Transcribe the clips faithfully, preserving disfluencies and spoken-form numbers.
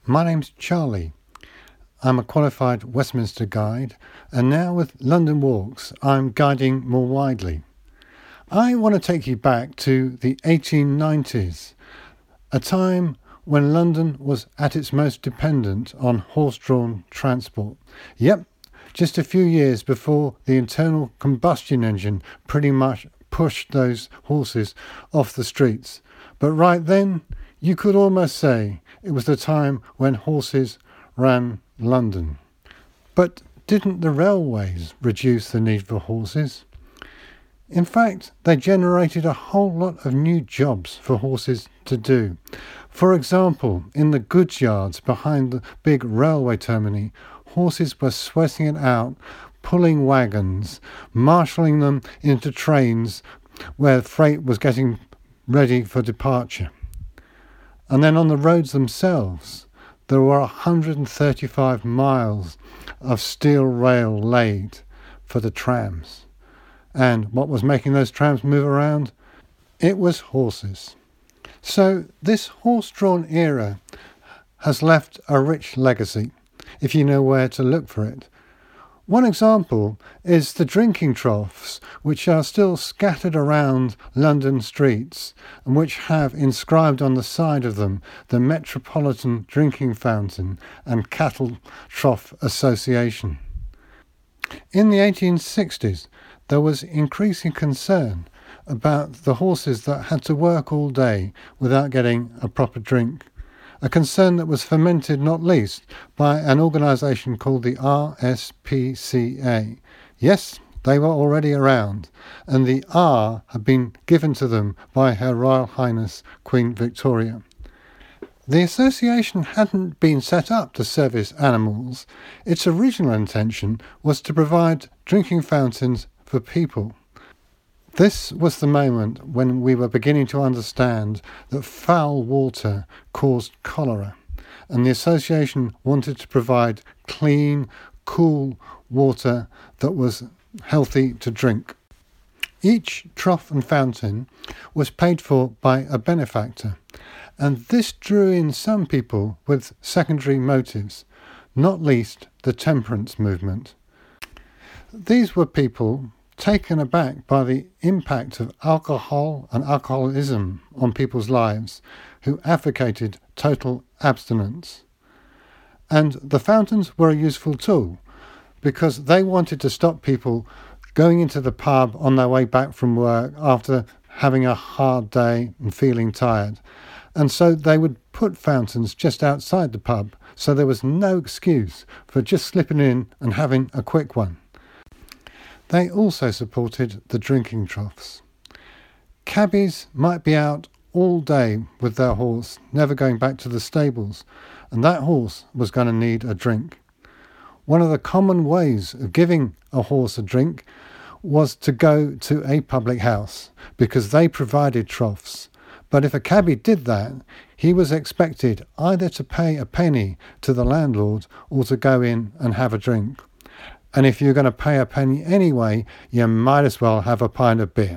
My name's Charlie. I'm a qualified Westminster guide, and now with London Walks, I'm guiding more widely. I want to take you back to the eighteen nineties, a time when London was at its most dependent on horse-drawn transport. Yep, just a few years before the internal combustion engine pretty much pushed those horses off the streets. But right then, you could almost say it was the time when horses ran London. But didn't the railways reduce the need for horses? In fact, they generated a whole lot of new jobs for horses to do. For example, in the goods yards behind the big railway termini, horses were sweating it out, pulling wagons, marshalling them into trains where freight was getting ready for departure. And then on the roads themselves, there were one hundred thirty-five miles of steel rail laid for the trams. And what was making those trams move around? It was horses. So this horse-drawn era has left a rich legacy, if you know where to look for it. One example is the drinking troughs, which are still scattered around London streets and which have inscribed on the side of them the Metropolitan Drinking Fountain and Cattle Trough Association. In the eighteen sixties, there was increasing concern about the horses that had to work all day without getting a proper drink. A concern that was fomented not least by an organisation called the R S P C A. Yes, they were already around, and the R had been given to them by Her Royal Highness Queen Victoria. The association hadn't been set up to service animals. Its original intention was to provide drinking fountains for people. This was the moment when we were beginning to understand that foul water caused cholera, and the association wanted to provide clean, cool water that was healthy to drink. Each trough and fountain was paid for by a benefactor, and this drew in some people with secondary motives, not least the temperance movement. These were people taken aback by the impact of alcohol and alcoholism on people's lives, who advocated total abstinence. And the fountains were a useful tool because they wanted to stop people going into the pub on their way back from work after having a hard day and feeling tired. And so they would put fountains just outside the pub, so there was no excuse for just slipping in and having a quick one. They also supported the drinking troughs. Cabbies might be out all day with their horse, never going back to the stables, and that horse was going to need a drink. One of the common ways of giving a horse a drink was to go to a public house, because they provided troughs. But if a cabbie did that, he was expected either to pay a penny to the landlord or to go in and have a drink. And if you're going to pay a penny anyway, you might as well have a pint of beer.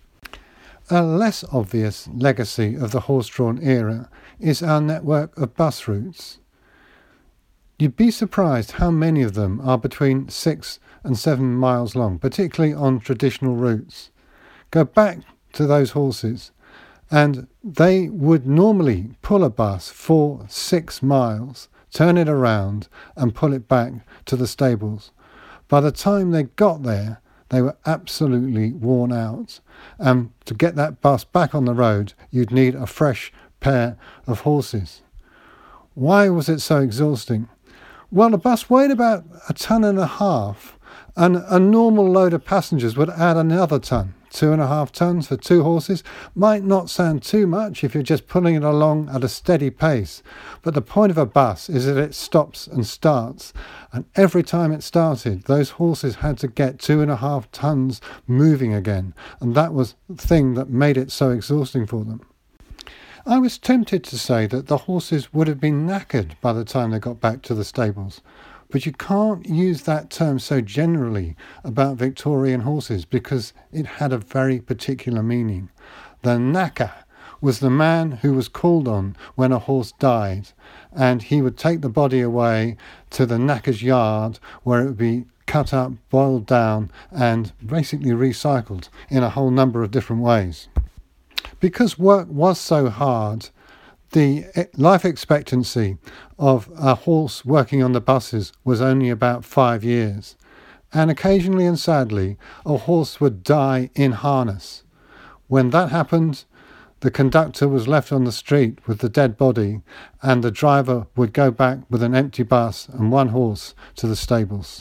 A less obvious legacy of the horse-drawn era is our network of bus routes. You'd be surprised how many of them are between six and seven miles long, particularly on traditional routes. Go back to those horses, and they would normally pull a bus for six miles, turn it around, and pull it back to the stables. By the time they got there, they were absolutely worn out. And to get that bus back on the road, you'd need a fresh pair of horses. Why was it so exhausting? Well, the bus weighed about a ton and a half, and a normal load of passengers would add another ton. Two and a half tons for two horses might not sound too much if you're just pulling it along at a steady pace, but the point of a bus is that it stops and starts, and every time it started, those horses had to get two and a half tons moving again, and that was the thing that made it so exhausting for them. I was tempted to say that the horses would have been knackered by the time they got back to the stables, but you can't use that term so generally about Victorian horses because it had a very particular meaning. The knacker was the man who was called on when a horse died, and he would take the body away to the knacker's yard where it would be cut up, boiled down and basically recycled in a whole number of different ways. Because work was so hard, the life expectancy of a horse working on the buses was only about five years. And occasionally and sadly, a horse would die in harness. When that happened, the conductor was left on the street with the dead body, and the driver would go back with an empty bus and one horse to the stables.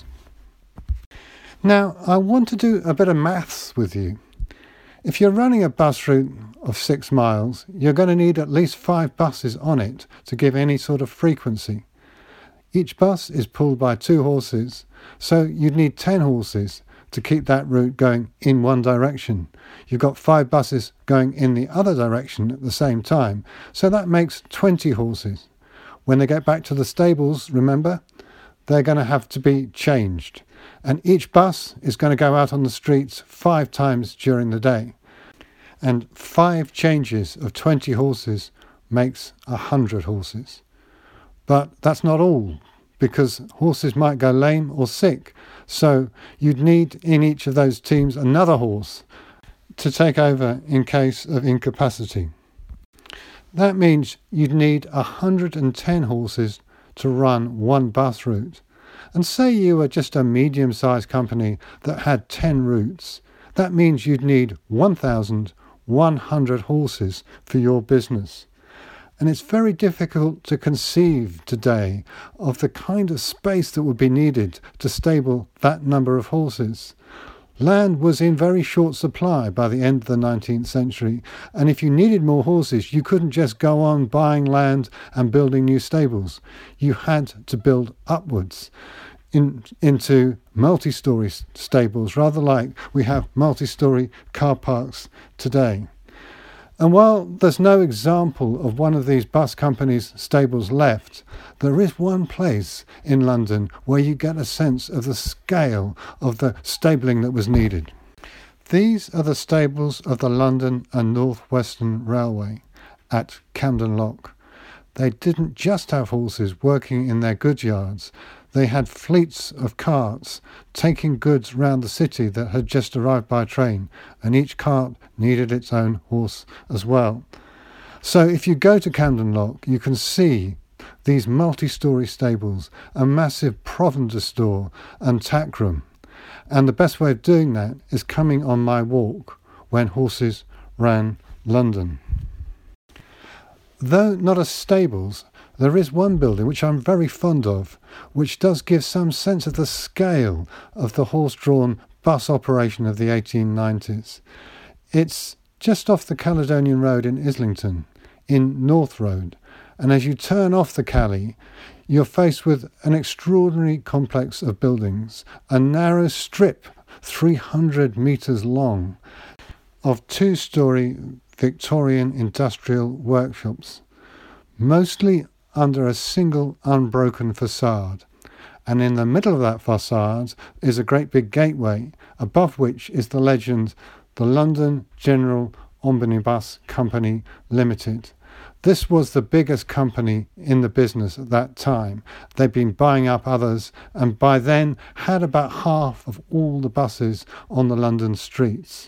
Now, I want to do a bit of maths with you. If you're running a bus route of six miles, you're going to need at least five buses on it to give any sort of frequency. Each bus is pulled by two horses, so you'd need ten horses to keep that route going in one direction. You've got five buses going in the other direction at the same time, so that makes twenty horses. When they get back to the stables, remember, they're going to have to be changed. And each bus is going to go out on the streets five times during the day. And five changes of twenty horses makes a hundred horses. But that's not all, because horses might go lame or sick. So you'd need in each of those teams another horse to take over in case of incapacity. That means you'd need one hundred ten horses to run one bus route. And say you were just a medium-sized company that had ten routes, that means you'd need one thousand one hundred horses for your business. And it's very difficult to conceive today of the kind of space that would be needed to stable that number of horses. Land was in very short supply by the end of the nineteenth century, and if you needed more horses, you couldn't just go on buying land and building new stables. You had to build upwards in, into multi-storey stables, rather like we have multi-storey car parks today. And while there's no example of one of these bus companies' stables left, there is one place in London where you get a sense of the scale of the stabling that was needed. These are the stables of the London and North Western Railway at Camden Lock. They didn't just have horses working in their goods yards. They had fleets of carts taking goods round the city that had just arrived by train, and each cart needed its own horse as well. So if you go to Camden Lock, you can see these multi-storey stables, a massive provender store and tack room. And the best way of doing that is coming on my walk when horses ran London. Though not as stables, there is one building which I'm very fond of, which does give some sense of the scale of the horse-drawn bus operation of the eighteen nineties. It's just off the Caledonian Road in Islington, in North Road, and as you turn off the Cally, you're faced with an extraordinary complex of buildings, a narrow strip, three hundred metres long, of two-storey Victorian industrial workshops, mostly under a single unbroken facade. And in the middle of that facade is a great big gateway, above which is the legend, the London General Omnibus Company Limited. This was the biggest company in the business at that time. They'd been buying up others, and by then had about half of all the buses on the London streets.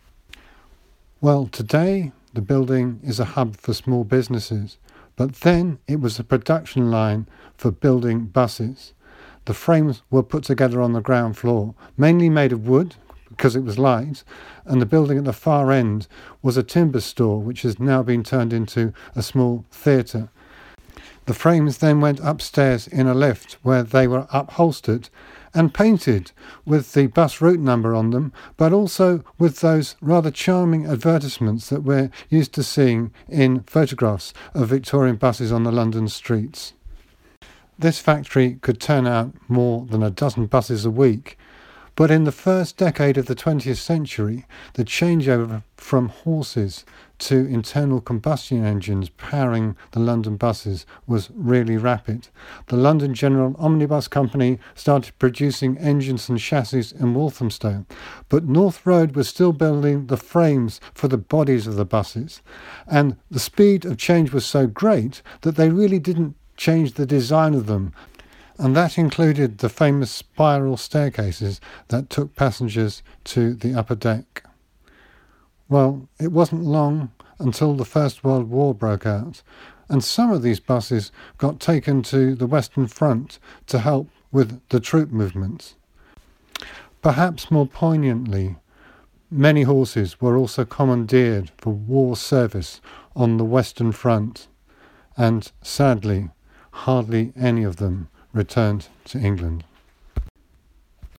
Well, today the building is a hub for small businesses, but then it was a production line for building buses. The frames were put together on the ground floor, mainly made of wood, because it was light, and the building at the far end was a timber store, which has now been turned into a small theatre. The frames then went upstairs in a lift where they were upholstered and painted with the bus route number on them, but also with those rather charming advertisements that we're used to seeing in photographs of Victorian buses on the London streets. This factory could turn out more than a dozen buses a week, but in the first decade of the twentieth century, the changeover from horses to internal combustion engines powering the London buses was really rapid. The London General Omnibus Company started producing engines and chassis in Walthamstow, but North Road was still building the frames for the bodies of the buses, and the speed of change was so great that they really didn't change the design of them, and that included the famous spiral staircases that took passengers to the upper deck. Well, it wasn't long until the First World War broke out, and some of these buses got taken to the Western Front to help with the troop movements. Perhaps more poignantly, many horses were also commandeered for war service on the Western Front, and sadly, hardly any of them returned to England.